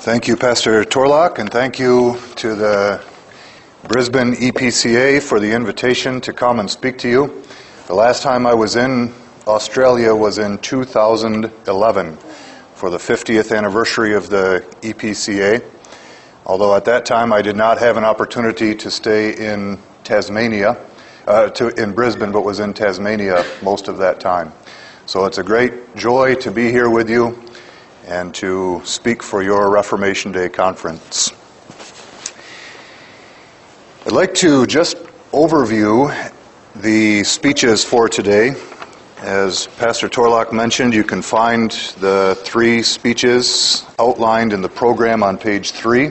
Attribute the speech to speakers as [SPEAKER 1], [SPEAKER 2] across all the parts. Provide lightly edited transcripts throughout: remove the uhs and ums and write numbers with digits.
[SPEAKER 1] Thank you, Pastor Torlock, and thank you to the Brisbane EPCA for the invitation to come and speak to you. The last time I was in Australia was in 2011 for the 50th anniversary of the EPCA, although at that time I did not have an opportunity to stay in Tasmania, in Brisbane, but was in Tasmania most of that time. So it's a great joy to be here with you and to speak for your Reformation Day conference. I'd like to just overview the speeches for today. As Pastor Torlock mentioned, you can find the 3 speeches outlined in the program on page 3.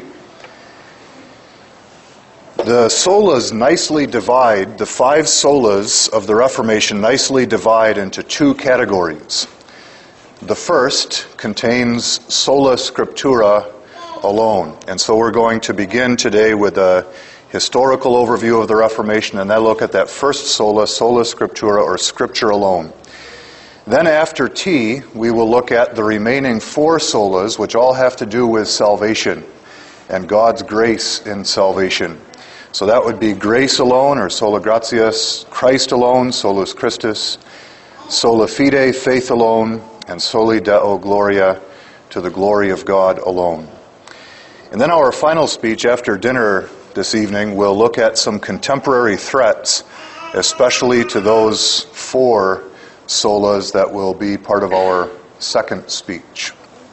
[SPEAKER 1] The solas nicely divide, the 5 solas of the Reformation nicely divide into 2 categories. The first contains sola scriptura alone. And so we're going to begin today with a historical overview of the Reformation and then look at that first sola, sola scriptura, or Scripture alone. Then after T, we will look at the remaining 4 solas, which all have to do with salvation and God's grace in salvation. So that would be grace alone, or sola gratias, Christ alone, solus Christus, sola fide, faith alone, and soli Deo gloria, to the glory of God alone. And then our final speech after dinner this evening will look at some contemporary threats, especially to those 4 solas that will be part of our second speech.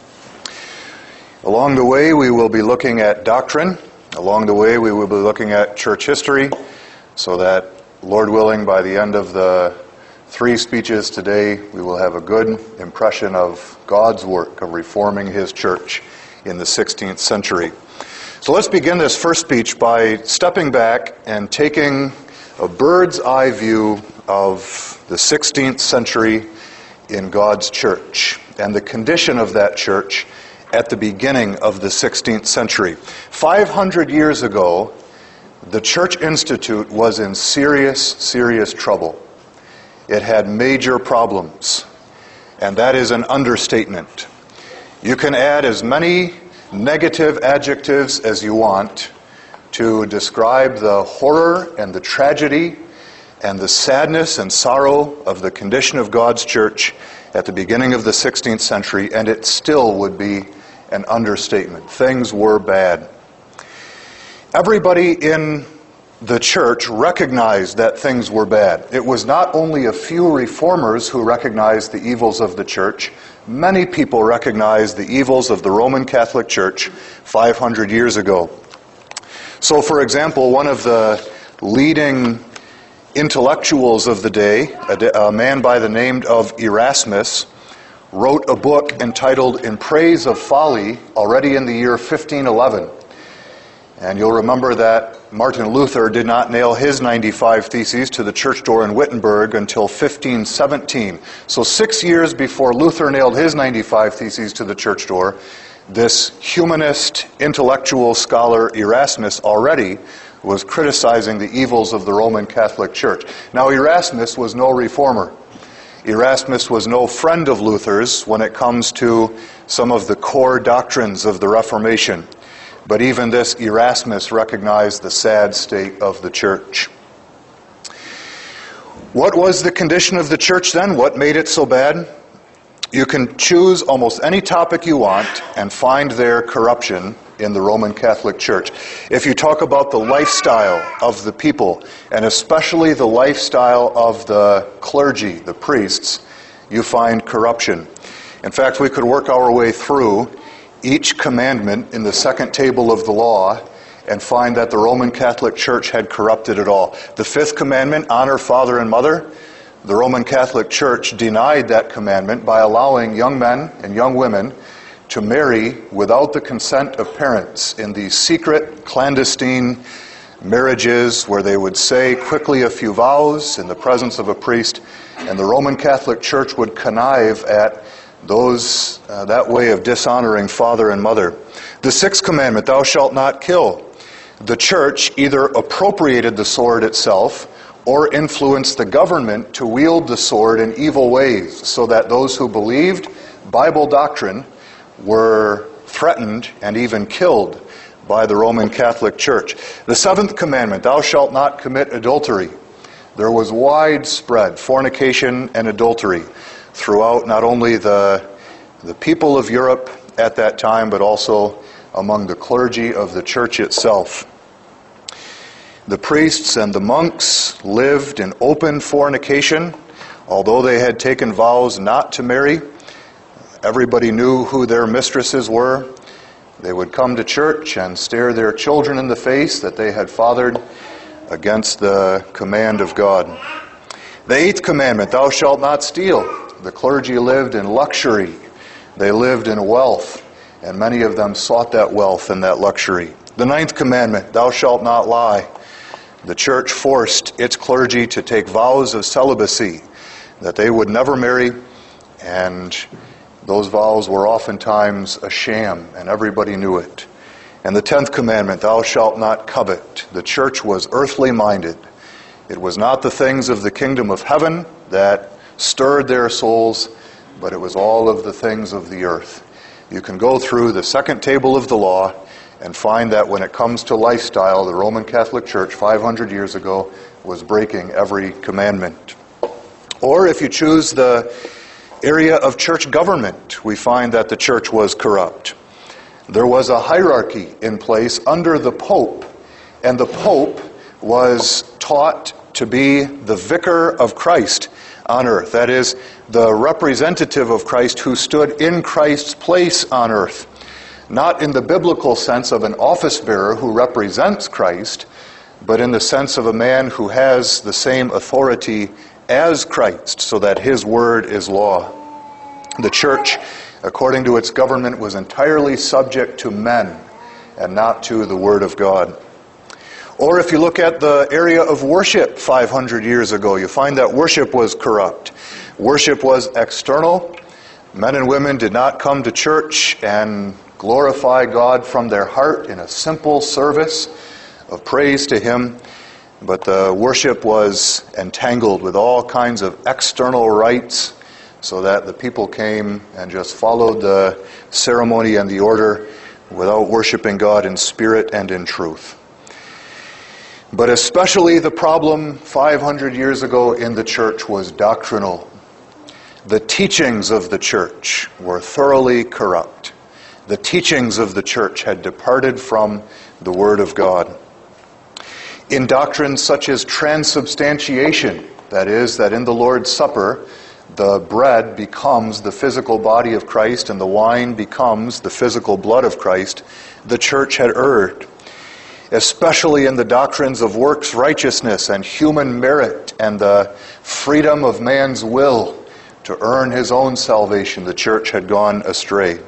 [SPEAKER 1] Along the way, we will be looking at doctrine. Along the way, we will be looking at church history, so that, Lord willing, by the end of the 3 speeches today, we will have a good impression of God's work of reforming His church in the 16th century. So let's begin this first speech by stepping back and taking a bird's eye view of the 16th century in God's church and the condition of that church at the beginning of the 16th century. 500 years ago, the Church Institute was in serious trouble. It had major problems, and that is an understatement. You can add as many negative adjectives as you want to describe the horror and the tragedy and the sadness and sorrow of the condition of God's church at the beginning of the 16th century, and it still would be an understatement. Things were bad. Everybody in the church recognized that things were bad. It was not only a few reformers who recognized the evils of the church. Many people recognized the evils of the Roman Catholic Church 500 years ago. So, for example, one of the leading intellectuals of the day, a man by the name of Erasmus, wrote a book entitled In Praise of Folly already in the year 1511. And you'll remember that Martin Luther did not nail his 95 Theses to the church door in Wittenberg until 1517. So 6 years before Luther nailed his 95 Theses to the church door, this humanist, intellectual scholar Erasmus already was criticizing the evils of the Roman Catholic Church. Now, Erasmus was no reformer. Erasmus was no friend of Luther's when it comes to some of the core doctrines of the Reformation. But even this Erasmus recognized the sad state of the church. What was the condition of the church then? What made it so bad? You can choose almost any topic you want and find there corruption in the Roman Catholic Church. If you talk about the lifestyle of the people, and especially the lifestyle of the clergy, the priests, you find corruption. In fact, we could work our way through each commandment in the second table of the law and find that the Roman Catholic Church had corrupted it all. The 5th commandment, honor father and mother, the Roman Catholic Church denied that commandment by allowing young men and young women to marry without the consent of parents in these secret, clandestine marriages where they would say quickly a few vows in the presence of a priest, and the Roman Catholic Church would connive at that way of dishonoring father and mother. The 6th commandment, thou shalt not kill. The church either appropriated the sword itself or influenced the government to wield the sword in evil ways, so that those who believed Bible doctrine were threatened and even killed by the Roman Catholic Church. The seventh commandment, thou shalt not commit adultery. There was widespread fornication and adultery throughout not only the people of Europe at that time, but also among the clergy of the church itself. The priests and the monks lived in open fornication, although they had taken vows not to marry. Everybody knew who their mistresses were. They would come to church and stare their children in the face that they had fathered against the command of God. The eighth commandment, thou shalt not steal. The clergy lived in luxury. They lived in wealth, and many of them sought that wealth and that luxury. The ninth commandment, thou shalt not lie. The church forced its clergy to take vows of celibacy, that they would never marry, and those vows were oftentimes a sham, and everybody knew it. And the 10th commandment, thou shalt not covet. The church was earthly minded. It was not the things of the kingdom of heaven that stirred their souls, but it was all of the things of the earth. You can go through the second table of the law and find that when it comes to lifestyle, the Roman Catholic Church 500 years ago was breaking every commandment. Or if you choose the area of church government, we find that the church was corrupt. There was a hierarchy in place under the Pope, and the Pope was taught to be the vicar of Christ on earth. That is, the representative of Christ who stood in Christ's place on earth. Not in the biblical sense of an office bearer who represents Christ, but in the sense of a man who has the same authority as Christ, so that his word is law. The church, according to its government, was entirely subject to men and not to the word of God. Or if you look at the area of worship 500 years ago, you find that worship was corrupt. Worship was external. Men and women did not come to church and glorify God from their heart in a simple service of praise to Him, but the worship was entangled with all kinds of external rites, so that the people came and just followed the ceremony and the order without worshiping God in spirit and in truth. But especially the problem 500 years ago in the church was doctrinal. The teachings of the church were thoroughly corrupt. The teachings of the church had departed from the Word of God. In doctrines such as transubstantiation, that is, that in the Lord's Supper, the bread becomes the physical body of Christ and the wine becomes the physical blood of Christ, the church had erred. Especially in the doctrines of works righteousness and human merit and the freedom of man's will to earn his own salvation, the church had gone astray.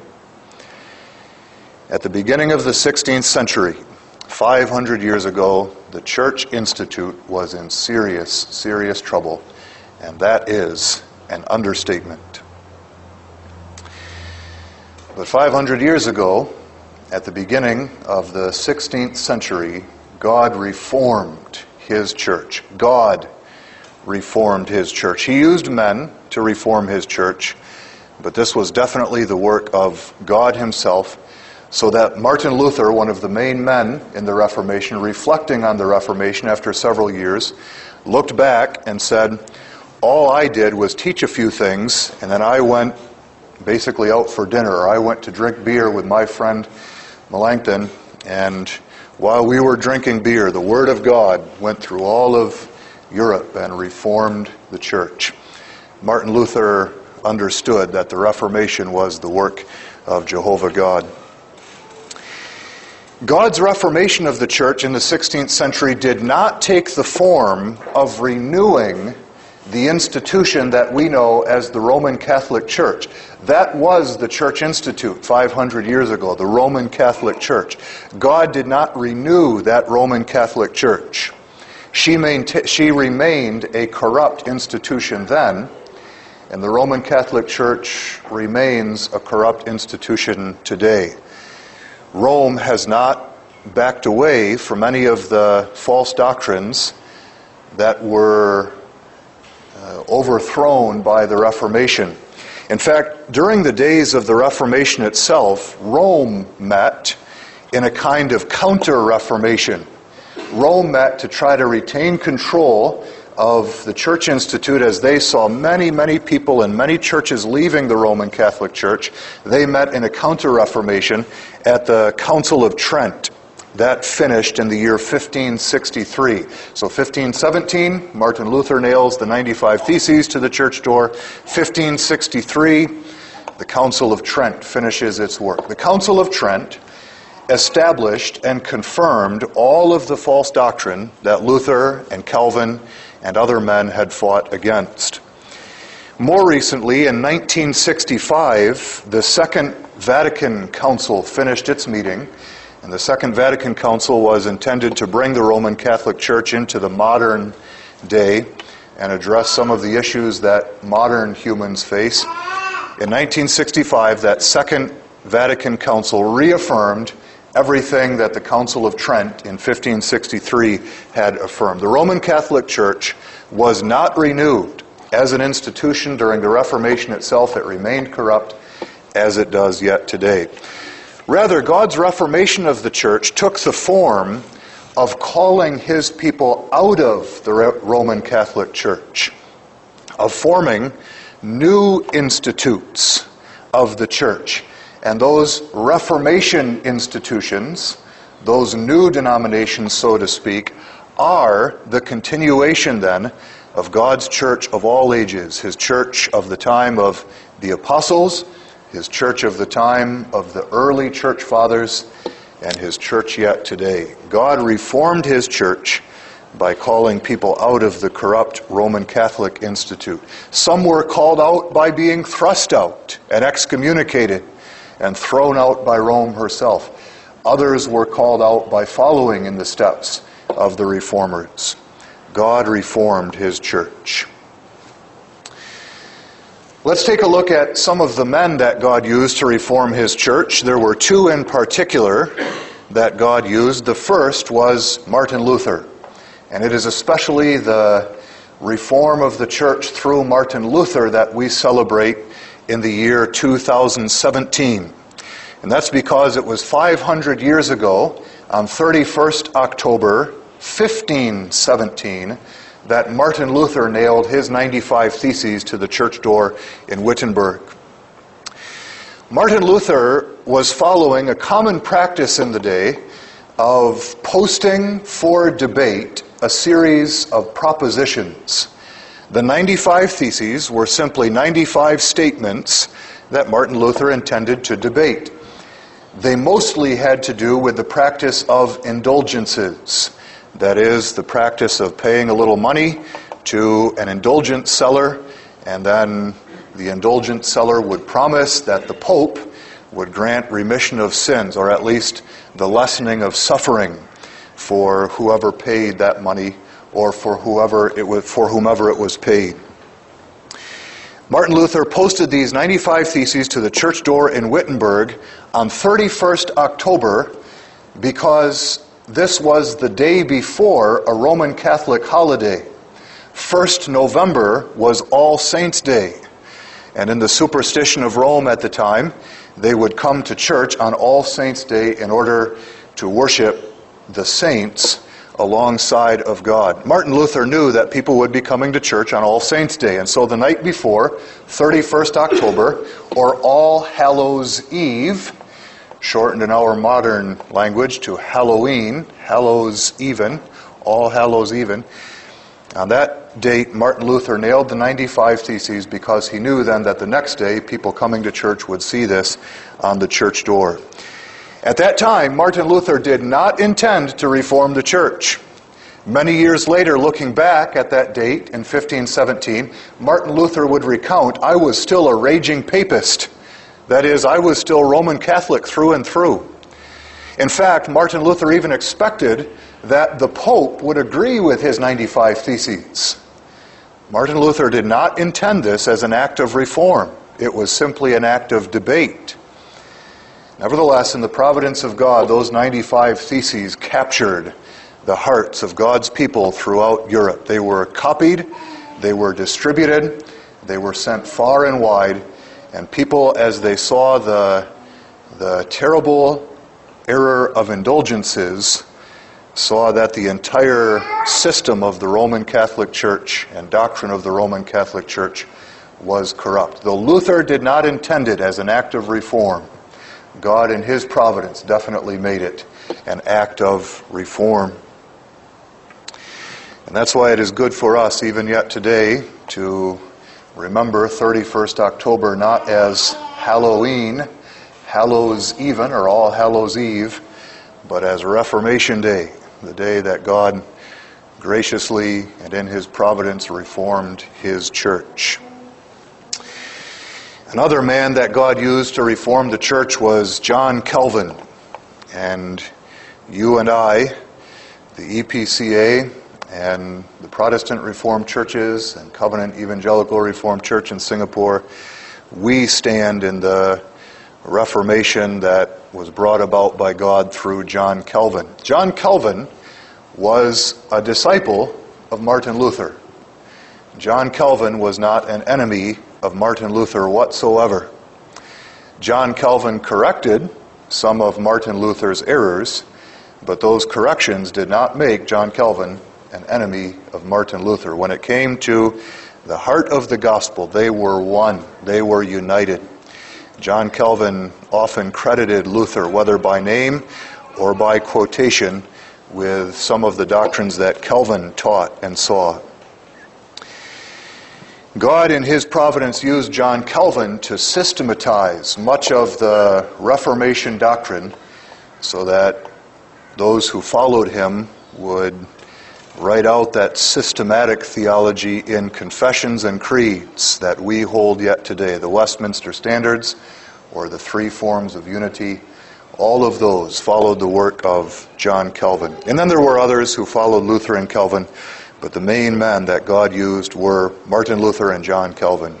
[SPEAKER 1] At the beginning of the 16th century, 500 years ago, the Church Institute was in serious, serious trouble, and that is an understatement. But 500 years ago, at the beginning of the 16th century, God reformed His church. God reformed His church. He used men to reform His church, but this was definitely the work of God Himself, so that Martin Luther, one of the main men in the Reformation, reflecting on the Reformation after several years, looked back and said, all I did was teach a few things, and then I went basically out for dinner, or I went to drink beer with my friend Melanchthon, and while we were drinking beer, the Word of God went through all of Europe and reformed the church. Martin Luther understood that the Reformation was the work of Jehovah God. God's reformation of the church in the 16th century did not take the form of renewing the institution that we know as the Roman Catholic Church. That was the Church Institute 500 years ago, the Roman Catholic Church. God did not renew that Roman Catholic Church. She remained a corrupt institution then, and the Roman Catholic Church remains a corrupt institution today. Rome has not backed away from any of the false doctrines that were overthrown by the Reformation. In fact, during the days of the Reformation itself, Rome met in a kind of counter-Reformation. Rome met to try to retain control of the Church Institute as they saw many, many people in many churches leaving the Roman Catholic Church. They met in a counter-Reformation at the Council of Trent. That finished in the year 1563. So 1517, Martin Luther nails the 95 Theses to the church door. 1563, the Council of Trent finishes its work. The Council of Trent established and confirmed all of the false doctrine that Luther and Calvin and other men had fought against. More recently, in 1965, the Second Vatican Council finished its meeting, and the Second Vatican Council was intended to bring the Roman Catholic Church into the modern day and address some of the issues that modern humans face. In 1965, that Second Vatican Council reaffirmed everything that the Council of Trent in 1563 had affirmed. The Roman Catholic Church was not renewed as an institution during the Reformation itself. It remained corrupt as it does yet today. Rather, God's reformation of the church took the form of calling his people out of the Roman Catholic Church, of forming new institutes of the church. And those Reformation institutions, those new denominations, so to speak, are the continuation then of God's church of all ages, his church of the time of the apostles, his church of the time of the early church fathers, and his church yet today. God reformed his church by calling people out of the corrupt Roman Catholic Institute. Some were called out by being thrust out and excommunicated and thrown out by Rome herself. Others were called out by following in the steps of the reformers. God reformed his church. Let's take a look at some of the men that God used to reform his church. There were two in particular that God used. The first was Martin Luther. And it is especially the reform of the church through Martin Luther that we celebrate in the year 2017. And that's because it was 500 years ago, on 31st October 1517, that Martin Luther nailed his 95 Theses to the church door in Wittenberg. Martin Luther was following a common practice in the day of posting for debate a series of propositions. The 95 Theses were simply 95 statements that Martin Luther intended to debate. They mostly had to do with the practice of indulgences. That is, the practice of paying a little money to an indulgent seller, and then the indulgent seller would promise that the Pope would grant remission of sins, or at least the lessening of suffering for whoever paid that money, or for whomever it was paid. Martin Luther posted these 95 Theses to the church door in Wittenberg on 31st October because this was the day before a Roman Catholic holiday. 1st November was All Saints' Day. And in the superstition of Rome at the time, they would come to church on All Saints' Day in order to worship the saints alongside of God. Martin Luther knew that people would be coming to church on All Saints' Day, and so the night before, 31st October, or All Hallows' Eve, shortened in our modern language to Halloween, Hallows Even, All Hallows Even, on that date, Martin Luther nailed the 95 Theses because he knew then that the next day, people coming to church would see this on the church door. At that time, Martin Luther did not intend to reform the church. Many years later, looking back at that date in 1517, Martin Luther would recount, "I was still a raging papist." That is, I was still Roman Catholic through and through. In fact, Martin Luther even expected that the Pope would agree with his 95 Theses. Martin Luther did not intend this as an act of reform. It was simply an act of debate. Nevertheless, in the providence of God, those 95 Theses captured the hearts of God's people throughout Europe. They were copied, they were distributed, they were sent far and wide, And people, as they saw the terrible error of indulgences, saw that the entire system of the Roman Catholic Church and doctrine of the Roman Catholic Church was corrupt. Though Luther did not intend it as an act of reform, God in His providence definitely made it an act of reform. And that's why it is good for us, even yet today, to remember 31st October not as Halloween, Hallows Even, or All Hallows Eve, but as Reformation Day, the day that God graciously and in His providence reformed His church. Another man that God used to reform the church was John Calvin. And you and I, the EPCA, and the Protestant Reformed churches and Covenant Evangelical Reformed Church in Singapore, we stand in the Reformation that was brought about by God through John Calvin. John Calvin was a disciple of Martin Luther. John Calvin was not an enemy of Martin Luther whatsoever. John Calvin corrected some of Martin Luther's errors, but those corrections did not make John Calvin an enemy of Martin Luther. When it came to the heart of the gospel, they were one. They were united. John Calvin often credited Luther, whether by name or by quotation, with some of the doctrines that Calvin taught and saw. God in His providence used John Calvin to systematize much of the Reformation doctrine so that those who followed him would write out that systematic theology in confessions and creeds that we hold yet today. The Westminster Standards, or the three forms of unity, all of those followed the work of John Calvin. And then there were others who followed Luther and Calvin, but the main men that God used were Martin Luther and John Calvin.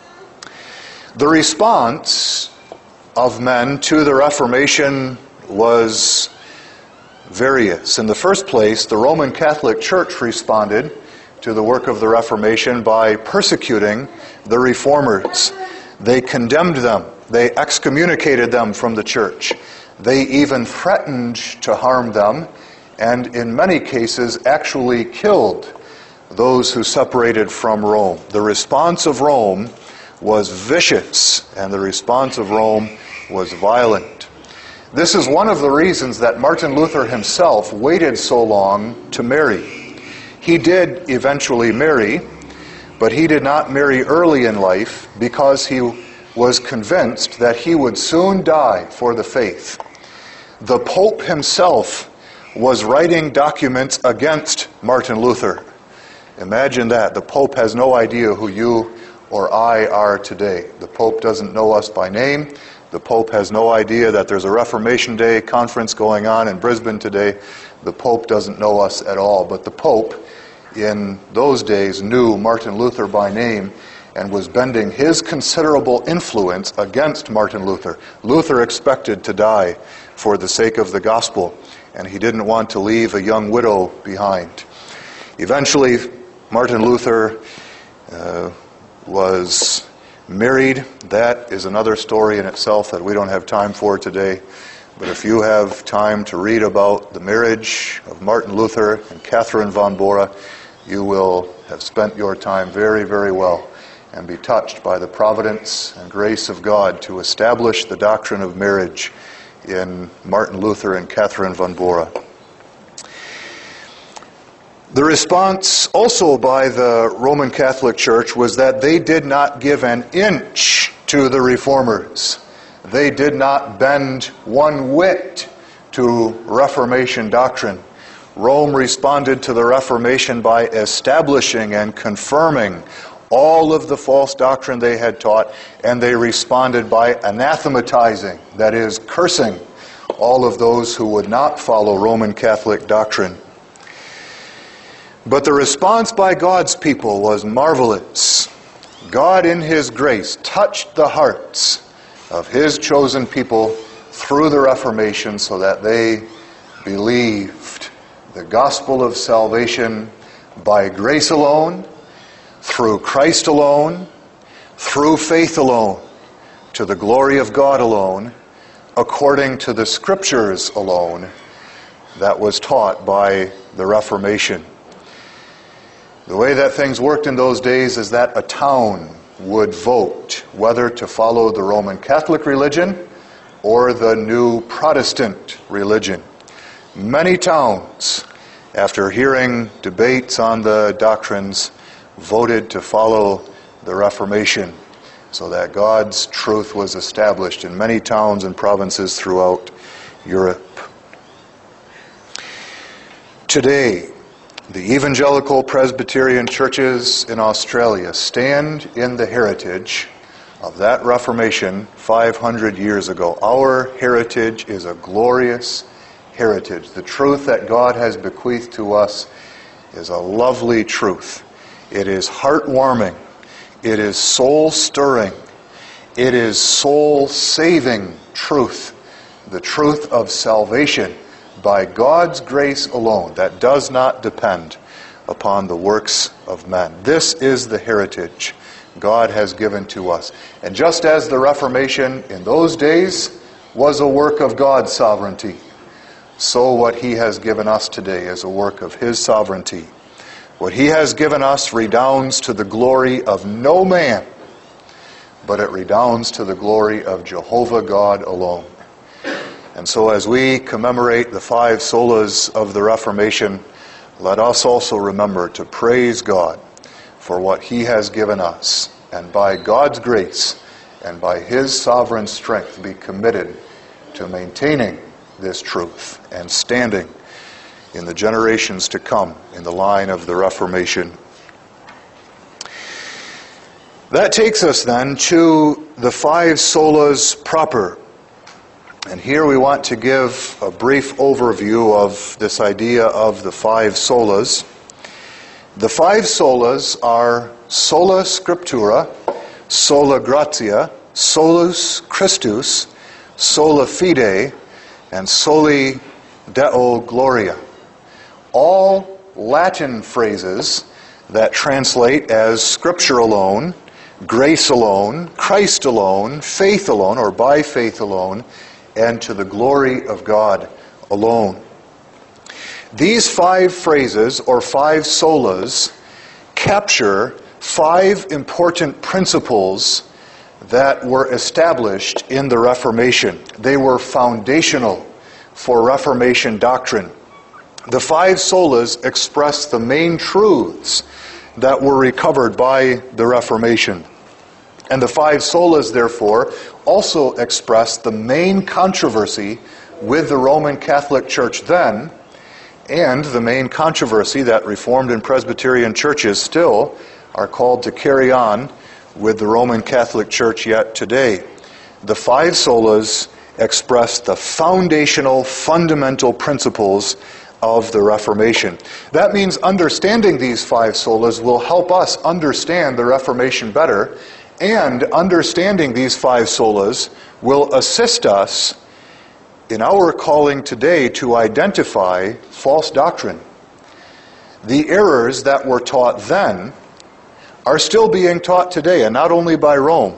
[SPEAKER 1] The response of men to the Reformation was various. In the first place, the Roman Catholic Church responded to the work of the Reformation by persecuting the reformers. They condemned them. They excommunicated them from the church. They even threatened to harm them, and in many cases actually killed those who separated from Rome. The response of Rome was vicious, and the response of Rome was violent. This is one of the reasons that Martin Luther himself waited so long to marry. He did eventually marry, but he did not marry early in life because he was convinced that he would soon die for the faith. The Pope himself was writing documents against Martin Luther. Imagine that. The Pope has no idea who you or I are today. The Pope doesn't know us by name. The Pope has no idea that there's a Reformation Day conference going on in Brisbane today. The Pope doesn't know us at all. But the Pope, in those days, knew Martin Luther by name and was bending his considerable influence against Martin Luther. Luther expected to die for the sake of the gospel, and he didn't want to leave a young widow behind. Eventually, Martin Luther was married. That is another story in itself that we don't have time for today. But if you have time to read about the marriage of Martin Luther and Catherine von Bora, you will have spent your time very, very well and be touched by the providence and grace of God to establish the doctrine of marriage in Martin Luther and Catherine von Bora. The response also by the Roman Catholic Church was that they did not give an inch to the reformers. They did not bend one whit to Reformation doctrine. Rome responded to the Reformation by establishing and confirming all of the false doctrine they had taught, and they responded by anathematizing, that is, cursing, all of those who would not follow Roman Catholic doctrine. But the response by God's people was marvelous. God in His grace touched the hearts of His chosen people through the Reformation so that they believed the gospel of salvation by grace alone, through Christ alone, through faith alone, to the glory of God alone, according to the Scriptures alone, that was taught by the Reformation. The way that things worked in those days is that a town would vote whether to follow the Roman Catholic religion or the new Protestant religion. Many towns, after hearing debates on the doctrines, voted to follow the Reformation, so that God's truth was established in many towns and provinces throughout Europe. Today, the evangelical Presbyterian churches in Australia stand in the heritage of that Reformation 500 years ago. Our heritage is a glorious heritage. The truth that God has bequeathed to us is a lovely truth. It is heartwarming. It is soul-stirring. It is soul-saving truth. The truth of salvation by God's grace alone, that does not depend upon the works of men. This is the heritage God has given to us. And just as the Reformation in those days was a work of God's sovereignty, so what He has given us today is a work of His sovereignty. What He has given us redounds to the glory of no man, but it redounds to the glory of Jehovah God alone. And so as we commemorate the 5 solas of the Reformation, let us also remember to praise God for what He has given us, and by God's grace and by His sovereign strength be committed to maintaining this truth and standing in the generations to come in the line of the Reformation. That takes us then to the 5 solas proper. And here we want to give a brief overview of this idea of the 5 solas. The 5 solas are sola scriptura, sola gratia, solus Christus, sola fide, and soli Deo gloria. All Latin phrases that translate as Scripture alone, grace alone, Christ alone, faith alone, or by faith alone, and to the glory of God alone. These 5 phrases, or 5 solas, capture 5 important principles that were established in the Reformation. They were foundational for Reformation doctrine. The 5 solas express the main truths that were recovered by the Reformation. And the 5 solas, therefore, also express the main controversy with the Roman Catholic Church then, and the main controversy that Reformed and Presbyterian churches still are called to carry on with the Roman Catholic Church yet today. The 5 solas express the foundational, fundamental principles of the Reformation. That means understanding these 5 solas will help us understand the Reformation better, and understanding these 5 solas will assist us in our calling today to identify false doctrine. The errors that were taught then are still being taught today, and not only by Rome.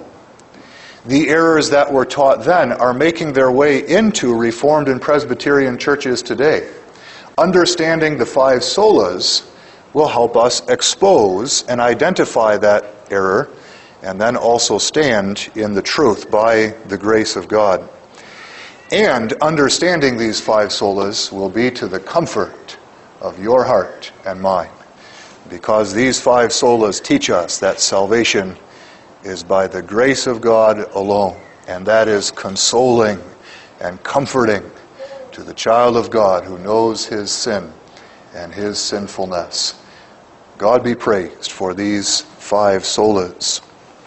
[SPEAKER 1] The errors that were taught then are making their way into Reformed and Presbyterian churches today. Understanding the 5 solas will help us expose and identify that error, and then also stand in the truth by the grace of God. And understanding these 5 solas will be to the comfort of your heart and mine, because these 5 solas teach us that salvation is by the grace of God alone, and that is consoling and comforting to the child of God who knows his sin and his sinfulness. God be praised for these 5 solas.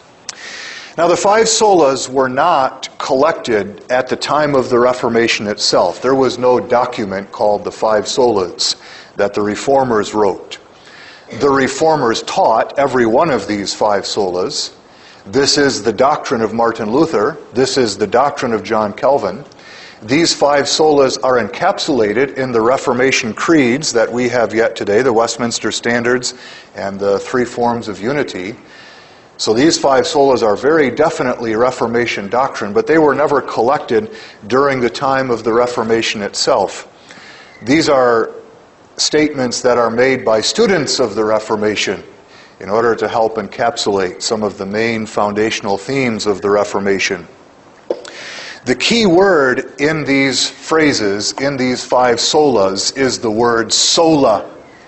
[SPEAKER 1] Now, the 5 solas were not collected at the time of the Reformation itself. There was no document called the 5 solas that the Reformers wrote. The Reformers taught every one of these 5 solas. This is the doctrine of Martin Luther. This is the doctrine of John Calvin. These 5 solas are encapsulated in the Reformation creeds that we have yet today, the Westminster Standards and the 3 Forms of Unity. So these 5 solas are very definitely Reformation doctrine, but they were never collected during the time of the Reformation itself. These are statements that are made by students of the Reformation in order to help encapsulate some of the main foundational themes of the Reformation. The key word in these phrases, in these 5 solas, is the word sola.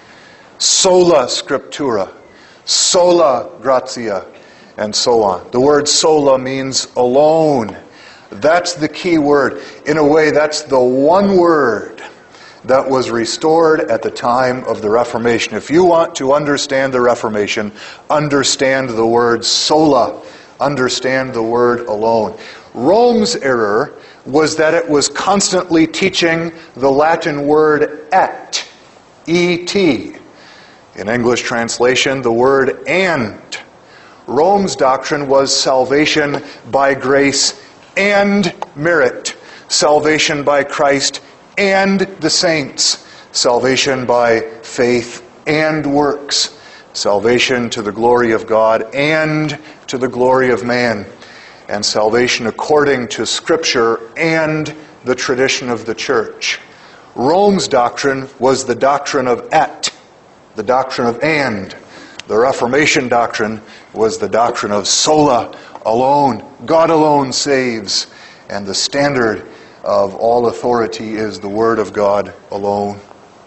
[SPEAKER 1] Sola scriptura, sola gratia, and so on. The word sola means alone. That's the key word. In a way, that's the one word that was restored at the time of the Reformation. If you want to understand the Reformation, understand the word sola. Understand the word alone. Rome's error was that it was constantly teaching the Latin word et, E-T. In English translation, the word and. Rome's doctrine was salvation by grace and merit. Salvation by Christ and the saints. Salvation by faith and works. Salvation to the glory of God and to the glory of man. And salvation according to Scripture and the tradition of the church. Rome's doctrine was the doctrine of et, the doctrine of and. The Reformation doctrine was the doctrine of sola, alone. God alone saves. And the standard of all authority is the Word of God alone.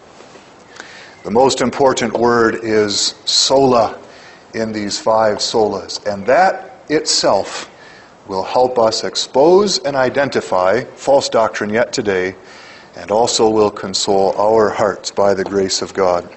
[SPEAKER 1] The most important word is sola in these 5 solas. And that itself will help us expose and identify false doctrine yet today, and also will console our hearts by the grace of God.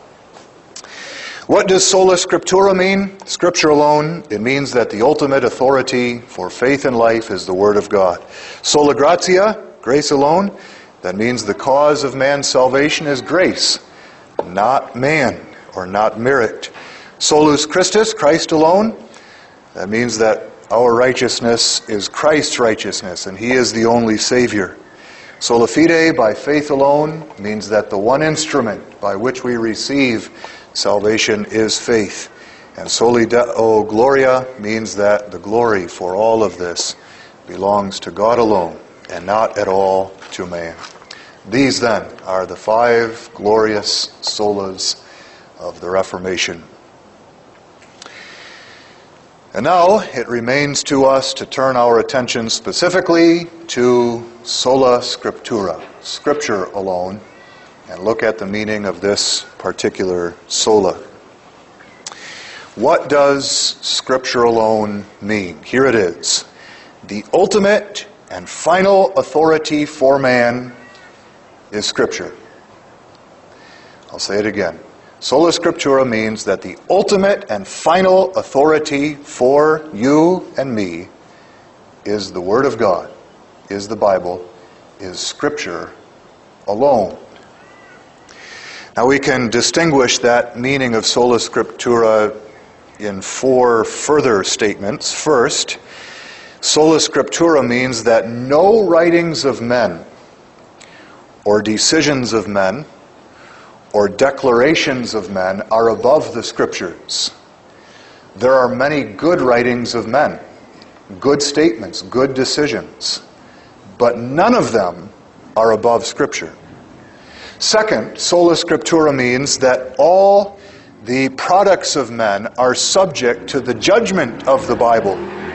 [SPEAKER 1] What does sola scriptura mean? Scripture alone. It means that the ultimate authority for faith and life is the Word of God. Sola gratia, grace alone. That means the cause of man's salvation is grace, not man or not merit. Solus Christus, Christ alone. That means that our righteousness is Christ's righteousness, and He is the only Savior. Sola fide, by faith alone, means that the one instrument by which we receive salvation is faith. And soli deo gloria means that the glory for all of this belongs to God alone, and not at all to man. These, then, are the 5 glorious solas of the Reformation. And now it remains to us to turn our attention specifically to sola scriptura, Scripture alone, and look at the meaning of this particular sola. What does Scripture alone mean? Here it is. The ultimate and final authority for man is Scripture. I'll say it again. Sola Scriptura means that the ultimate and final authority for you and me is the Word of God, is the Bible, is Scripture alone. Now we can distinguish that meaning of Sola Scriptura in 4 further statements. First, Sola Scriptura means that no writings of men or decisions of men or declarations of men are above the Scriptures. There are many good writings of men, good statements, good decisions, but none of them are above Scripture. Second, sola scriptura means that all the products of men are subject to the judgment of the Bible.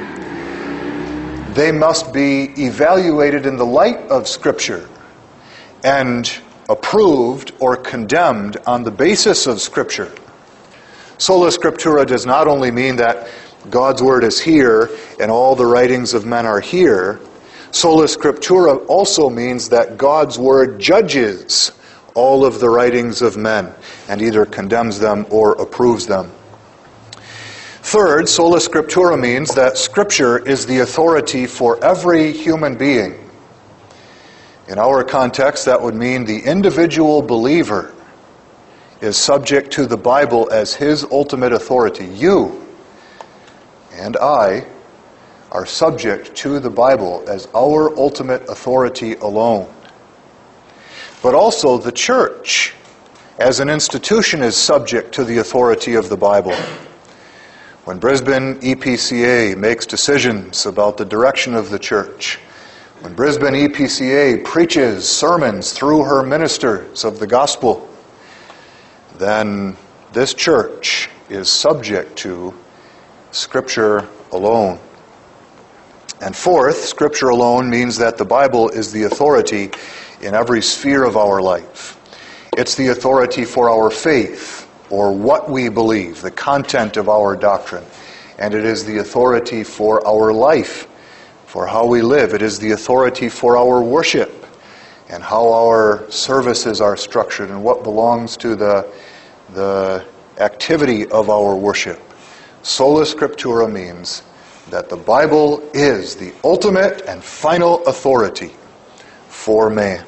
[SPEAKER 1] They must be evaluated in the light of Scripture and approved or condemned on the basis of Scripture. Sola Scriptura does not only mean that God's Word is here and all the writings of men are here. Sola Scriptura also means that God's Word judges all of the writings of men and either condemns them or approves them. Third, Sola Scriptura means that Scripture is the authority for every human being. In our context, that would mean the individual believer is subject to the Bible as his ultimate authority. You and I are subject to the Bible as our ultimate authority alone. But also the church, as an institution, is subject to the authority of the Bible. When Brisbane EPCA makes decisions about the direction of the church, when Brisbane EPCA preaches sermons through her ministers of the gospel, then this church is subject to Scripture alone. And fourth, Scripture alone means that the Bible is the authority in every sphere of our life. It's the authority for our faith, or what we believe, the content of our doctrine. And it is the authority for our life, for how we live. It is the authority for our worship and how our services are structured and what belongs to the activity of our worship. Sola Scriptura means that the Bible is the ultimate and final authority for man.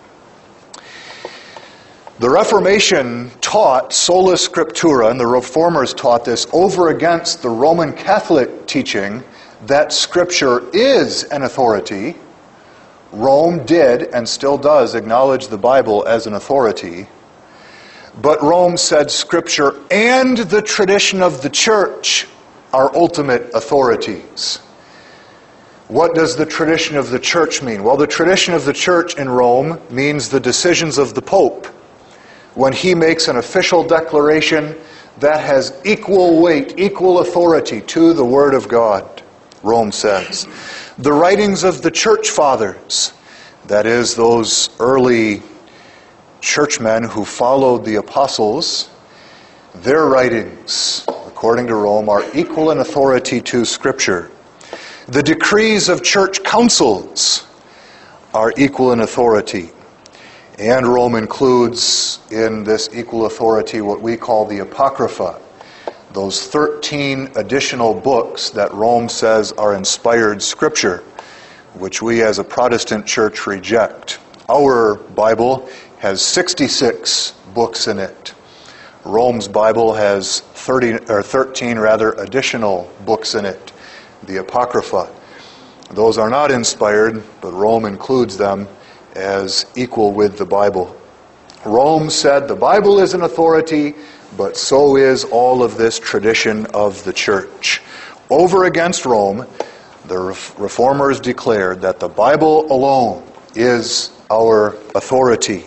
[SPEAKER 1] The Reformation taught Sola Scriptura, and the Reformers taught this over against the Roman Catholic teaching that Scripture is an authority. Rome did and still does acknowledge the Bible as an authority. But Rome said Scripture and the tradition of the church are ultimate authorities. What does the tradition of the church mean? Well, the tradition of the church in Rome means the decisions of the Pope. When he makes an official declaration that has equal weight, equal authority to the Word of God, Rome says. The writings of the church fathers, that is, those early churchmen who followed the apostles, their writings, according to Rome, are equal in authority to Scripture. The decrees of church councils are equal in authority. And Rome includes in this equal authority what we call the Apocrypha, those 13 additional books that Rome says are inspired Scripture, which we as a Protestant church reject. Our Bible has 66 books in it. Rome's Bible has 13 additional books in it, the Apocrypha. Those are not inspired, but Rome includes them as equal with the Bible. Rome said the Bible is an authority, but so is all of this tradition of the church. Over against Rome, the Reformers declared that the Bible alone is our authority.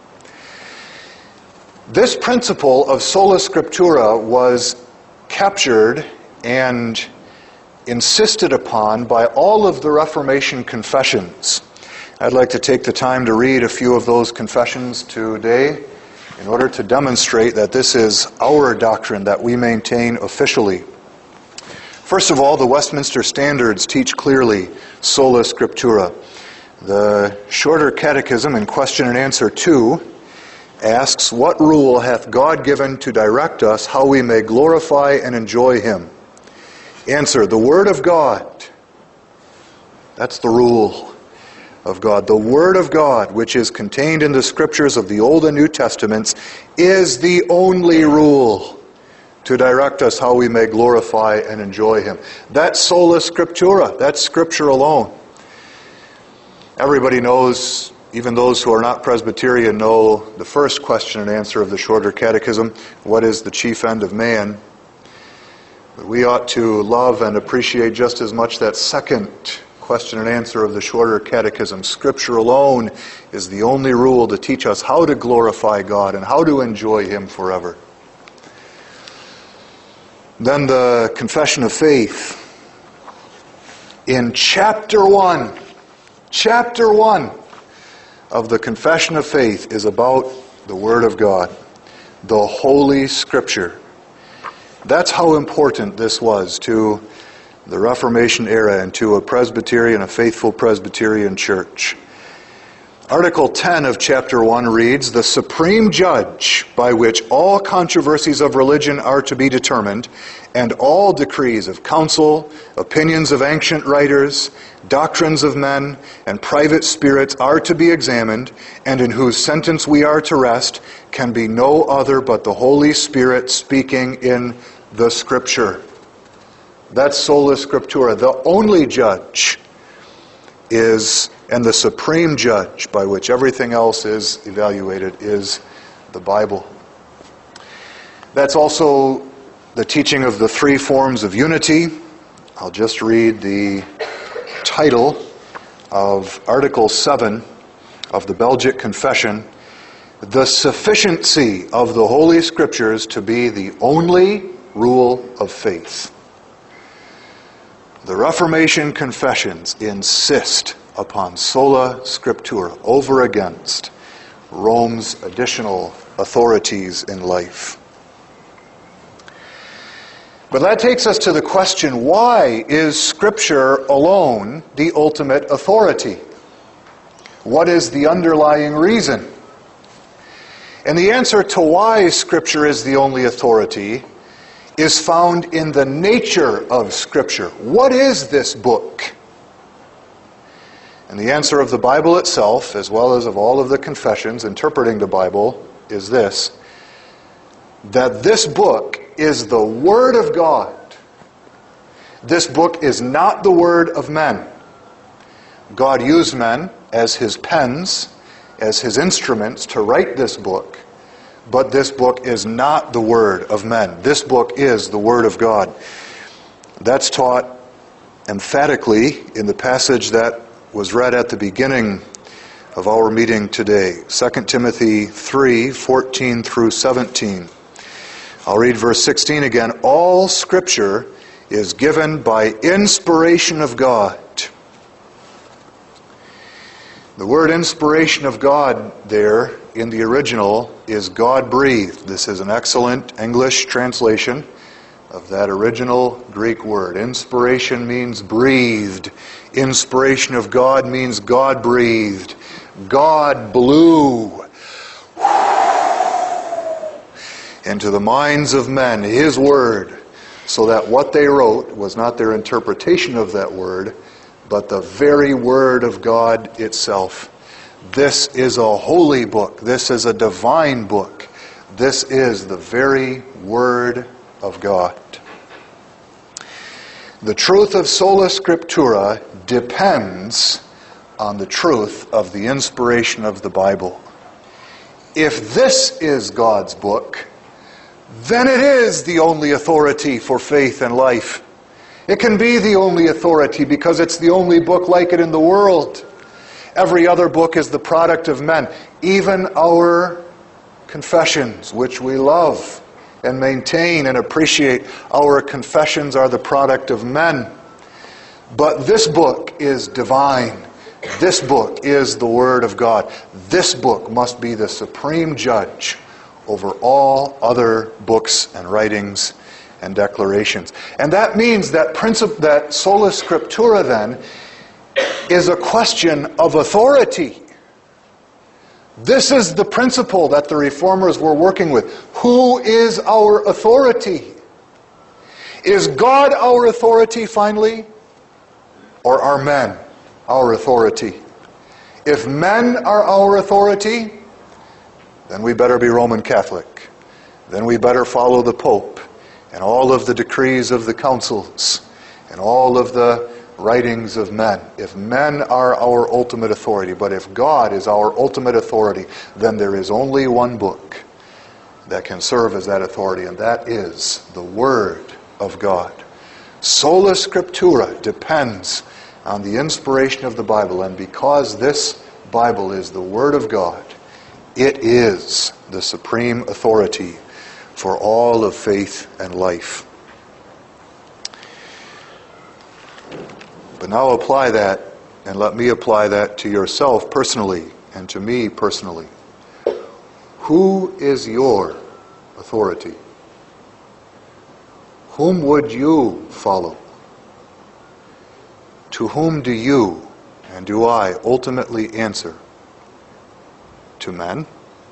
[SPEAKER 1] This principle of sola scriptura was captured and insisted upon by all of the Reformation confessions. I'd like to take the time to read a few of those confessions today in order to demonstrate that this is our doctrine that we maintain officially. First of all, the Westminster Standards teach clearly sola scriptura. The Shorter Catechism in Question and Answer 2 asks, "What rule hath God given to direct us how we may glorify and enjoy Him?" Answer, the Word of God. That's the rule of God. The Word of God, which is contained in the Scriptures of the Old and New Testaments, is the only rule to direct us how we may glorify and enjoy Him. That's sola scriptura. That's Scripture alone. Everybody knows, even those who are not Presbyterian know the first question and answer of the Shorter Catechism, what is the chief end of man? But we ought to love and appreciate just as much that second question and answer of the Shorter Catechism. Scripture alone is the only rule to teach us how to glorify God and how to enjoy Him forever. Then the Confession of Faith. In chapter 1 of the Confession of Faith is about the Word of God, the Holy Scripture. That's how important this was to the Reformation era and to a Presbyterian, a faithful Presbyterian church. Article 10 of chapter 1 reads, "The supreme judge by which all controversies of religion are to be determined, and all decrees of council, opinions of ancient writers, doctrines of men, and private spirits are to be examined, and in whose sentence we are to rest, can be no other but the Holy Spirit speaking in the Scripture." That's sola scriptura. The only judge is, and the supreme judge by which everything else is evaluated, is the Bible. That's also the teaching of the three forms of unity. I'll just read the title of Article 7 of the Belgic Confession: the sufficiency of the Holy Scriptures to be the only rule of faith. The Reformation confessions insist upon sola scriptura over against Rome's additional authorities in life. But that takes us to the question, why is Scripture alone the ultimate authority? What is the underlying reason? And the answer to why Scripture is the only authority is found in the nature of Scripture. What is this book? And the answer of the Bible itself, as well as of all of the confessions interpreting the Bible, is this: that this book is the Word of God. This book is not the word of men. God used men as His pens, as His instruments to write this book, but this book is not the word of men. This book is the Word of God. That's taught emphatically in the passage that was read at the beginning of our meeting today, 2 Timothy 3:14 through 17. I'll read verse 16 again. All Scripture is given by inspiration of God. The word inspiration of God there in the original is God-breathed. This is an excellent English translation of that original Greek word. Inspiration means breathed. Inspiration of God means God-breathed. God blew into the minds of men His word, so that what they wrote was not their interpretation of that word, but the very word of God itself. This is a holy book. This is a divine book. This is the very Word of God. The truth of sola scriptura depends on the truth of the inspiration of the Bible. If this is God's book, then it is the only authority for faith and life. It can be the only authority because it's the only book like it in the world. Every other book is the product of men. Even our confessions, which we love and maintain and appreciate, our confessions are the product of men. But this book is divine. This book is the Word of God. This book must be the supreme judge over all other books and writings and declarations. And that means that sola scriptura then is a question of authority. This is the principle that the Reformers were working with. Who is our authority? Is God our authority finally? Or are men our authority? If men are our authority, then we better be Roman Catholic. Then we better follow the Pope and all of the decrees of the councils and all of the writings of men. If men are our ultimate authority, but if God is our ultimate authority, then there is only one book that can serve as that authority, and that is the Word of God. Sola scriptura depends on the inspiration of the Bible, and because this Bible is the Word of God, it is the supreme authority for all of faith and life. But now apply that, and let me apply that to yourself personally and to me personally. Who is your authority? Whom would you follow? To whom do you and do I ultimately answer? To men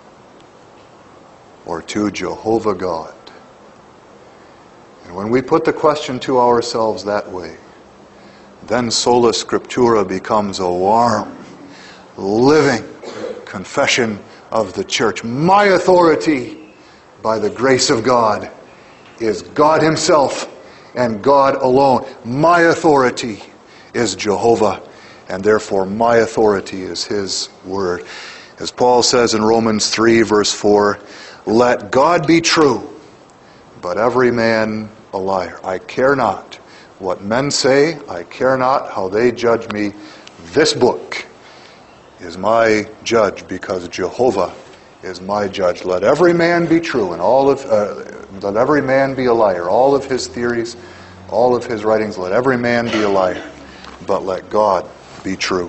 [SPEAKER 1] or to Jehovah God? And when we put the question to ourselves that way, then sola scriptura becomes a warm, living confession of the church. My authority, by the grace of God, is God Himself and God alone. My authority is Jehovah, and therefore my authority is His Word. As Paul says in Romans 3, verse 4, let God be true, but every man a liar. I care not what men say, I care not how they judge me. This book is my judge, because Jehovah is my judge. Let every man be true, and let every man be a liar. All of his theories, all of his writings, let every man be a liar, but let God be true.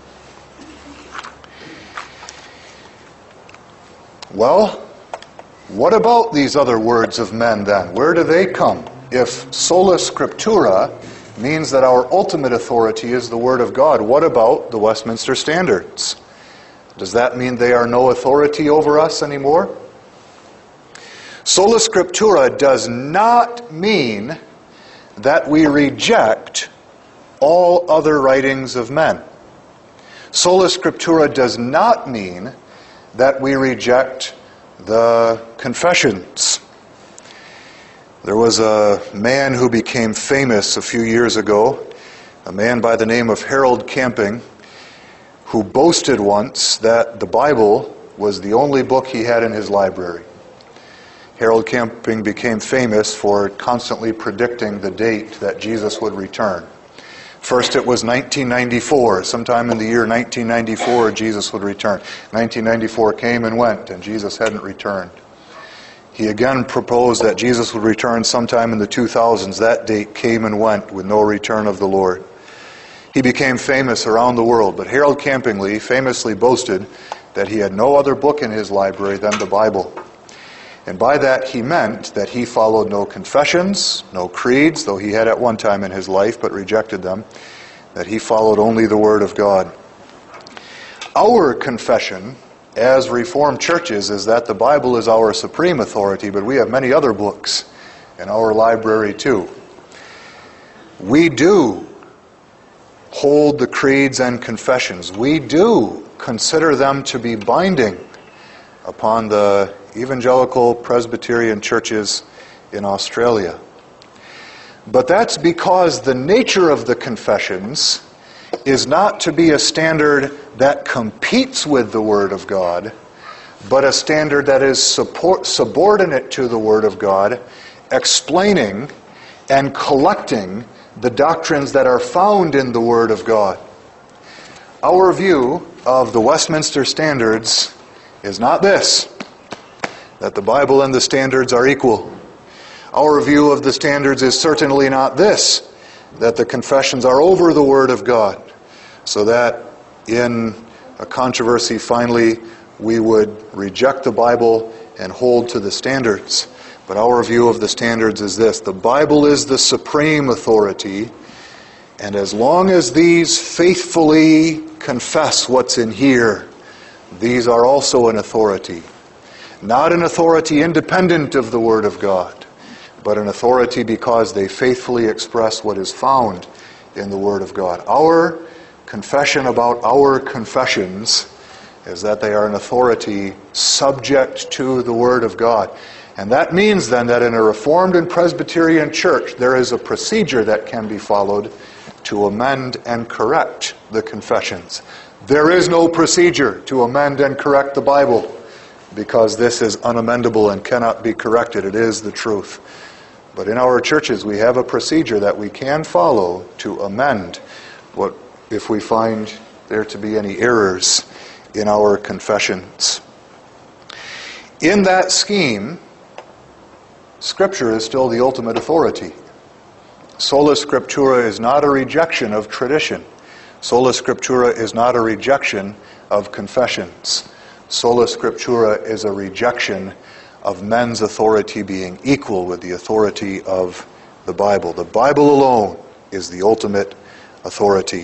[SPEAKER 1] Well, what about these other words of men then? Where do they come? If sola scriptura means that our ultimate authority is the Word of God, what about the Westminster Standards? Does that mean they are no authority over us anymore? Sola scriptura does not mean that we reject all other writings of men. Sola scriptura does not mean that we reject the confessions. There was a man who became famous a few years ago, a man by the name of Harold Camping, who boasted once that the Bible was the only book he had in his library. Harold Camping became famous for constantly predicting the date that Jesus would return. First it was 1994. Sometime in the year 1994, Jesus would return. 1994 came and went, and Jesus hadn't returned. He again proposed that Jesus would return sometime in the 2000s. That date came and went with no return of the Lord. He became famous around the world, but Harold Camping famously boasted that he had no other book in his library than the Bible. And by that he meant that he followed no confessions, no creeds, though he had at one time in his life but rejected them, that he followed only the Word of God. Our confession as Reformed churches is that the Bible is our supreme authority, but we have many other books in our library too. We do hold the creeds and confessions. We do consider them to be binding upon the evangelical Presbyterian churches in Australia. But that's because the nature of the confessions is not to be a standard that competes with the Word of God, but a standard that is subordinate to the Word of God, explaining and collecting the doctrines that are found in the Word of God. Our view of the Westminster Standards is not this, that the Bible and the Standards are equal. Our view of the Standards is certainly not this, that the confessions are over the Word of God, so that in a controversy finally we would reject the Bible and hold to the Standards. But our view of the Standards is this: the Bible is the supreme authority, and as long as these faithfully confess what's in here, these are also an authority. Not an authority independent of the Word of God, but an authority because they faithfully express what is found in the Word of God. Our confession about our confessions is that they are an authority subject to the Word of God. And that means then that in a Reformed and Presbyterian church, there is a procedure that can be followed to amend and correct the confessions. There is no procedure to amend and correct the Bible, because this is unamendable and cannot be corrected. It is the truth. But in our churches, we have a procedure that we can follow to amend what if we find there to be any errors in our confessions. In that scheme, Scripture is still the ultimate authority. Sola Scriptura is not a rejection of tradition. Sola Scriptura is not a rejection of confessions. Sola Scriptura is a rejection of men's authority being equal with the authority of the Bible. The Bible alone is the ultimate authority.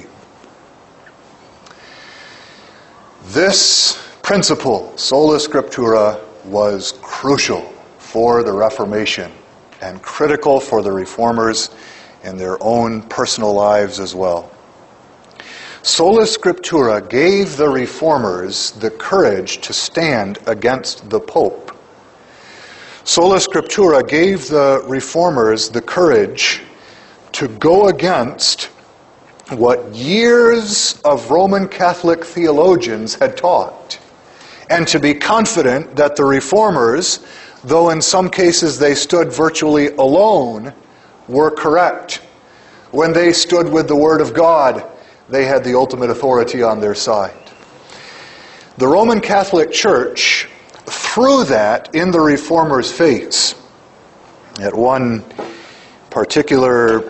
[SPEAKER 1] This principle, Sola Scriptura, was crucial for the Reformation and critical for the Reformers in their own personal lives as well. Sola Scriptura gave the Reformers the courage to stand against the Pope. Sola Scriptura gave the Reformers the courage to go against what years of Roman Catholic theologians had taught, and to be confident that the Reformers, though in some cases they stood virtually alone, were correct. When they stood with the Word of God, they had the ultimate authority on their side. The Roman Catholic Church threw that in the Reformers' face. At one particular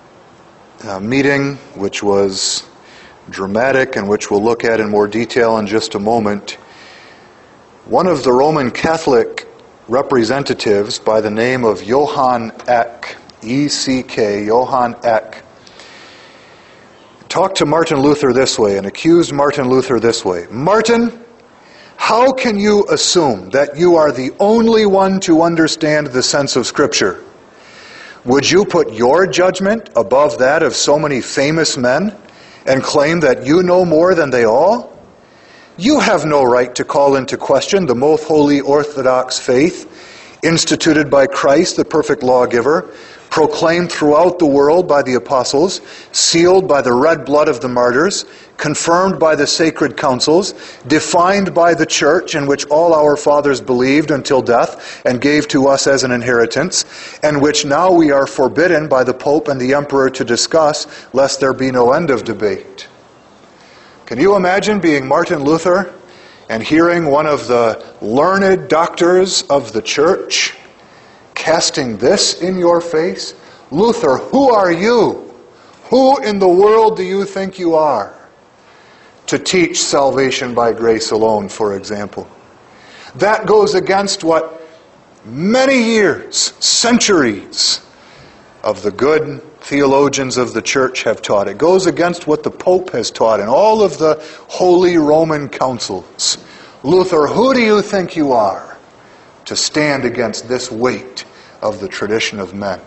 [SPEAKER 1] meeting, which was dramatic and which we'll look at in more detail in just a moment, one of the Roman Catholic representatives by the name of Johann Eck, E-C-K, Johann Eck, talked to Martin Luther this way and accused Martin Luther this way. Martin, how can you assume that you are the only one to understand the sense of Scripture? Would you put your judgment above that of so many famous men and claim that you know more than they all? You have no right to call into question the most holy Orthodox faith instituted by Christ, the perfect lawgiver, proclaimed throughout the world by the apostles, sealed by the red blood of the martyrs, confirmed by the sacred councils, defined by the church in which all our fathers believed until death and gave to us as an inheritance, and which now we are forbidden by the Pope and the Emperor to discuss, lest there be no end of debate. Can you imagine being Martin Luther and hearing one of the learned doctors of the church casting this in your face? Luther, who are you? Who in the world do you think you are to teach salvation by grace alone, for example? That goes against what many years, centuries of the good theologians of the church have taught. It goes against what the Pope has taught and all of the holy Roman councils. Luther, who do you think you are to stand against this weight of the tradition of men?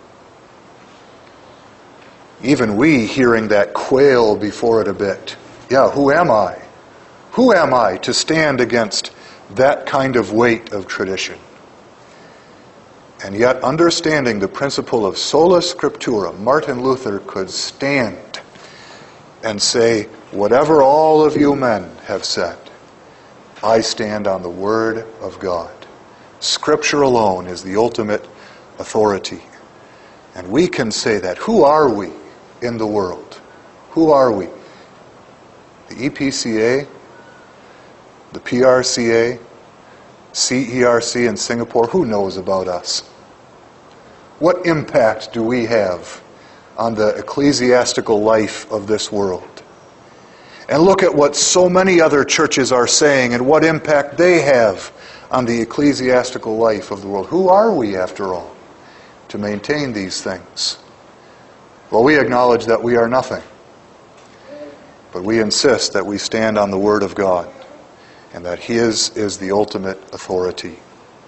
[SPEAKER 1] Even we, hearing that, quail before it a bit. Yeah, who am I? Who am I to stand against that kind of weight of tradition? And yet, understanding the principle of sola scriptura, Martin Luther could stand and say, whatever all of you men have said, I stand on the Word of God. Scripture alone is the ultimate authority. And we can say that. Who are we in the world? Who are we? The EPCA, the PRCA, CERC in Singapore, who knows about us? What impact do we have on the ecclesiastical life of this world? And look at what so many other churches are saying and what impact they have on the ecclesiastical life of the world. Who are we, after all, to maintain these things? Well, we acknowledge that we are nothing, but we insist that we stand on the Word of God and that His is the ultimate authority.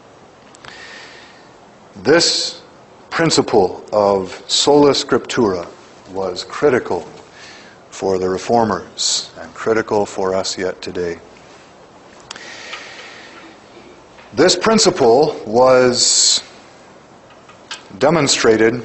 [SPEAKER 1] This principle of sola scriptura was critical for the Reformers and critical for us yet today. This principle was demonstrated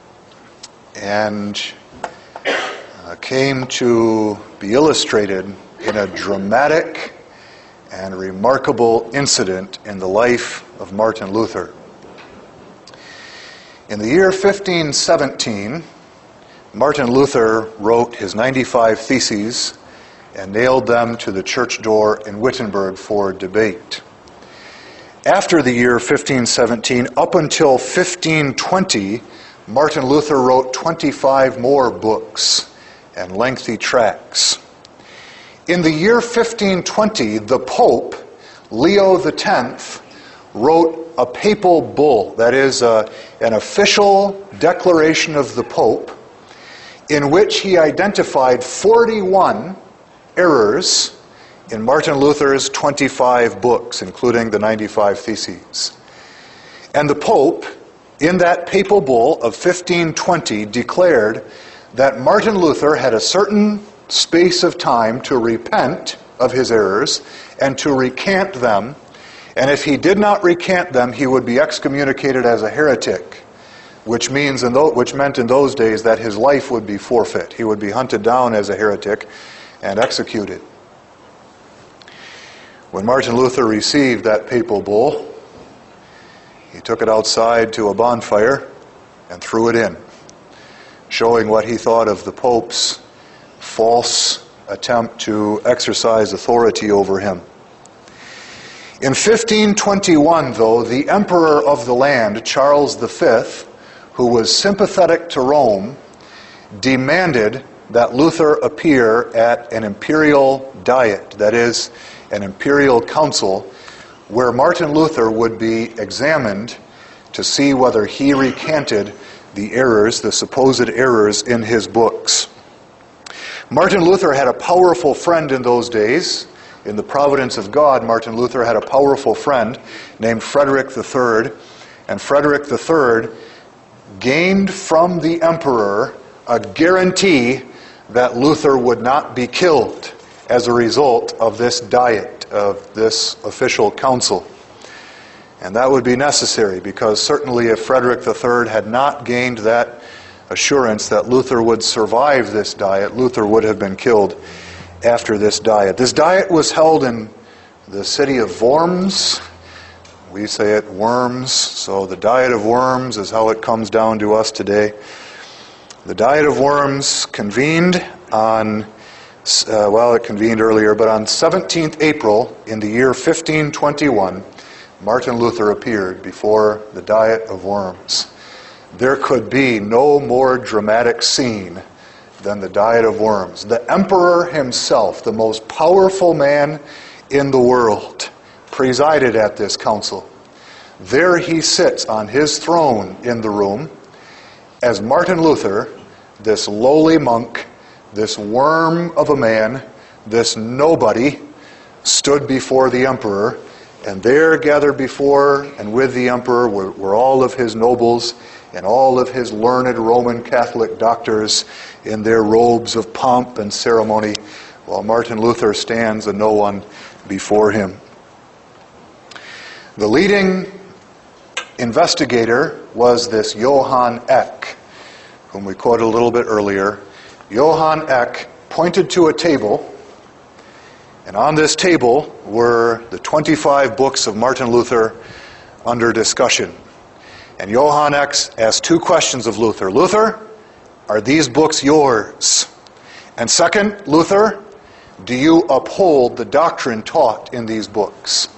[SPEAKER 1] and came to be illustrated in a dramatic and remarkable incident in the life of Martin Luther. In the year 1517, Martin Luther wrote his 95 Theses and nailed them to the church door in Wittenberg for debate. After the year 1517, up until 1520, Martin Luther wrote 25 more books and lengthy tracts. In the year 1520, the Pope, Leo X, wrote a papal bull, that is, an official declaration of the Pope, in which he identified 41 errors in Martin Luther's 25 books, including the 95 Theses. And the Pope, in that papal bull of 1520, declared that Martin Luther had a certain space of time to repent of his errors and to recant them, and if he did not recant them, he would be excommunicated as a heretic, which meant in those days that his life would be forfeit. He would be hunted down as a heretic and executed. When Martin Luther received that papal bull, took it outside to a bonfire and threw it in, showing what he thought of the Pope's false attempt to exercise authority over him. In 1521, though, the emperor of the land, Charles V, who was sympathetic to Rome, demanded that Luther appear at an imperial diet, that is, an imperial council, where Martin Luther would be examined to see whether he recanted the errors, the supposed errors in his books. Martin Luther had a powerful friend in those days. In the providence of God, Martin Luther had a powerful friend named Frederick III, and Frederick III gained from the emperor a guarantee that Luther would not be killed as a result of this diet, of this official council. And that would be necessary, because certainly if Frederick III had not gained that assurance that Luther would survive this diet, Luther would have been killed after this diet. This diet was held in the city of Worms. We say it Worms, so the Diet of Worms is how it comes down to us today. The Diet of Worms convened on, it convened earlier, but on 17th April in the year 1521, Martin Luther appeared before the Diet of Worms. There could be no more dramatic scene than the Diet of Worms. The emperor himself, the most powerful man in the world, presided at this council. There he sits on his throne in the room as Martin Luther, this lowly monk, this worm of a man, this nobody, stood before the emperor, and there gathered before and with the emperor were all of his nobles and all of his learned Roman Catholic doctors in their robes of pomp and ceremony, while Martin Luther stands a no one before him. The leading investigator was this Johann Eck, whom we quoted a little bit earlier. Johann Eck pointed to a table, and on this table were the 25 books of Martin Luther under discussion. And Johann Eck asked two questions of Luther. Luther, are these books yours? And second, Luther, do you uphold the doctrine taught in these books?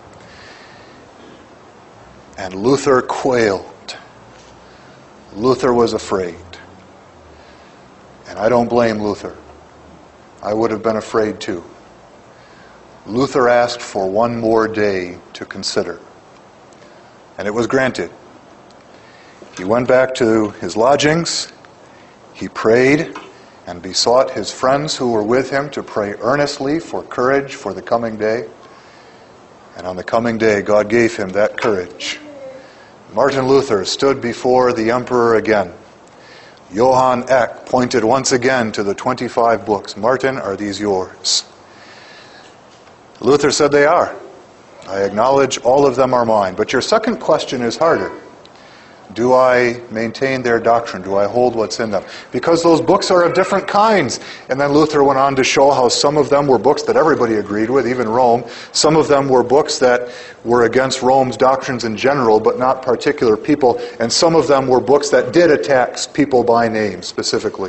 [SPEAKER 1] And Luther quailed. Luther was afraid. And I don't blame Luther. I would have been afraid too. Luther asked for one more day to consider. And it was granted. He went back to his lodgings. He prayed and besought his friends who were with him to pray earnestly for courage for the coming day. And on the coming day, God gave him that courage. Martin Luther stood before the emperor again. Johann Eck pointed once again to the 25 books. Martin, are these yours? Luther said they are. I acknowledge all of them are mine. But your second question is harder. Do I maintain their doctrine? Do I hold what's in them? Because those books are of different kinds. And then Luther went on to show how some of them were books that everybody agreed with, even Rome. Some of them were books that were against Rome's doctrines in general, but not particular people. And some of them were books that did attack people by name specifically.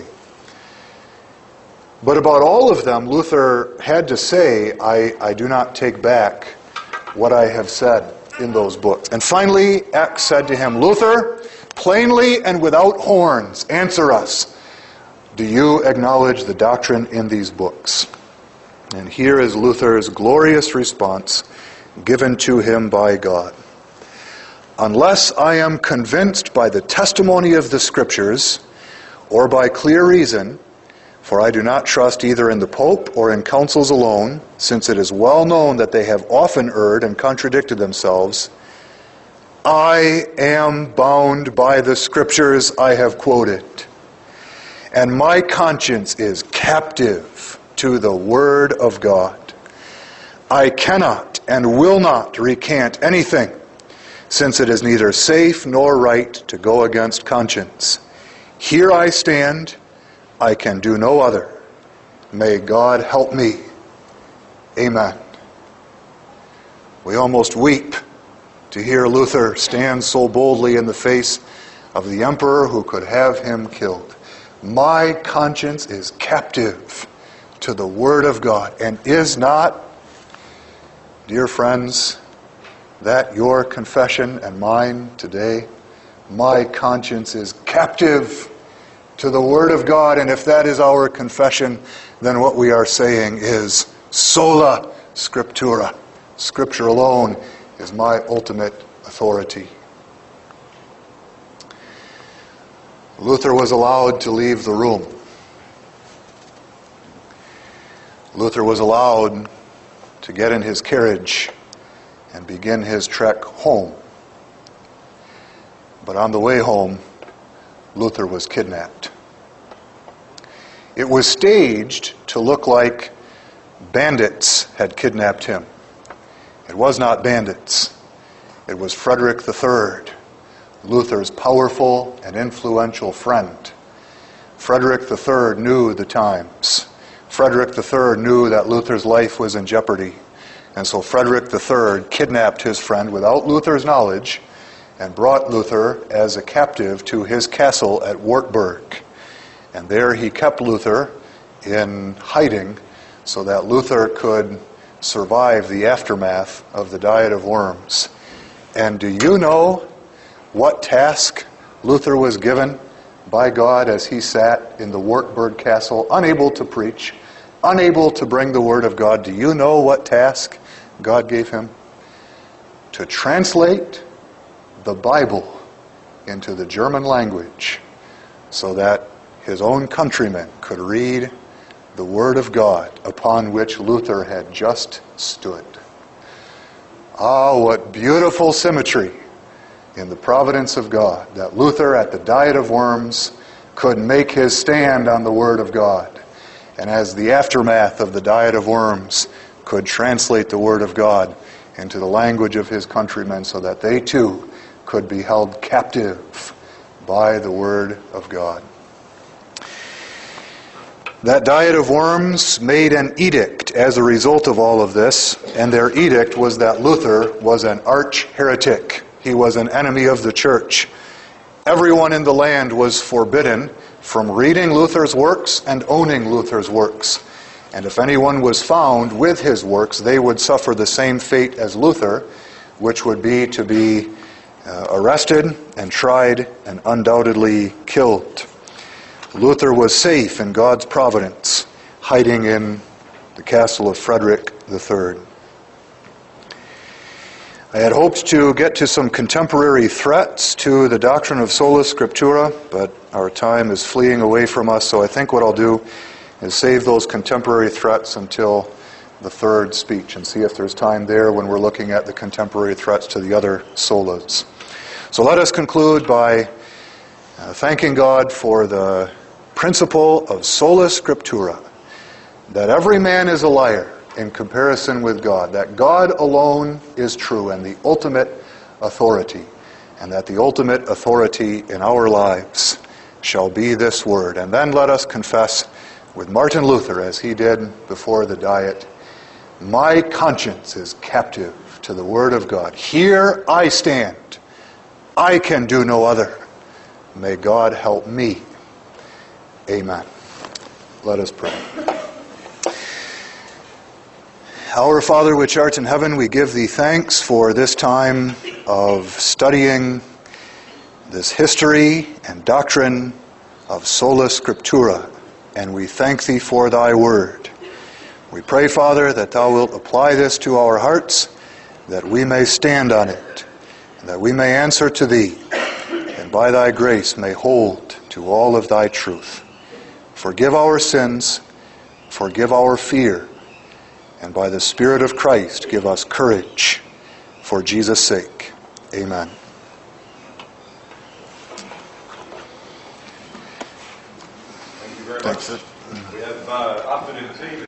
[SPEAKER 1] But about all of them, Luther had to say, I do not take back what I have said in those books. And finally, Eck said to him, Luther, plainly and without horns, answer us. Do you acknowledge the doctrine in these books? And here is Luther's glorious response given to him by God. Unless I am convinced by the testimony of the Scriptures or by clear reason, for I do not trust either in the Pope or in councils alone, since it is well known that they have often erred and contradicted themselves. I am bound by the Scriptures I have quoted, and my conscience is captive to the Word of God. I cannot and will not recant anything, since it is neither safe nor right to go against conscience. Here I stand. I can do no other. May God help me. Amen. We almost weep to hear Luther stand so boldly in the face of the emperor who could have him killed. My conscience is captive to the Word of God. And is not, dear friends, that your confession and mine today? My conscience is captive to the Word of God. And if that is our confession, then what we are saying is sola scriptura. Scripture alone is my ultimate authority. Luther was allowed to leave the room. Luther was allowed to get in his carriage and begin his trek home. But on the way home, Luther was kidnapped. It was staged to look like bandits had kidnapped him. It was not bandits. It was Frederick III, Luther's powerful and influential friend. Frederick III knew the times. Frederick III knew that Luther's life was in jeopardy. And so Frederick III kidnapped his friend without Luther's knowledge and brought Luther as a captive to his castle at Wartburg. And there he kept Luther in hiding so that Luther could survive the aftermath of the Diet of Worms. And do you know what task Luther was given by God as he sat in the Wartburg castle, unable to preach, unable to bring the Word of God? Do you know what task God gave him? To translate the Bible into the German language so that his own countrymen could read the Word of God upon which Luther had just stood. Ah, what beautiful symmetry in the providence of God, that Luther at the Diet of Worms could make his stand on the Word of God, and as the aftermath of the Diet of Worms could translate the Word of God into the language of his countrymen so that they too could be held captive by the Word of God. That Diet of Worms made an edict as a result of all of this, and their edict was that Luther was an arch-heretic. He was an enemy of the church. Everyone in the land was forbidden from reading Luther's works and owning Luther's works. And if anyone was found with his works, they would suffer the same fate as Luther, which would be to be arrested and tried and undoubtedly killed. Luther was safe in God's providence, hiding in the castle of Frederick III. I had hoped to get to some contemporary threats to the doctrine of sola scriptura, but our time is fleeing away from us, so I think what I'll do is save those contemporary threats until the third speech and see if there's time there when we're looking at the contemporary threats to the other solas. So let us conclude by thanking God for the principle of sola scriptura, that every man is a liar in comparison with God, that God alone is true and the ultimate authority, and that the ultimate authority in our lives shall be this Word. And then let us confess with Martin Luther, as he did before the Diet, my conscience is captive to the Word of God. Here I stand. I can do no other. May God help me. Amen. Let us pray. Our Father which art in heaven, we give thee thanks for this time of studying this history and doctrine of sola scriptura, and we thank thee for thy word. We pray, Father, that thou wilt apply this to our hearts, that we may stand on it, and that we may answer to thee, and by thy grace may hold to all of thy truth. Forgive our sins, forgive our fear, and by the Spirit of Christ give us courage for Jesus' sake. Amen.
[SPEAKER 2] Thank you very much. We have opted in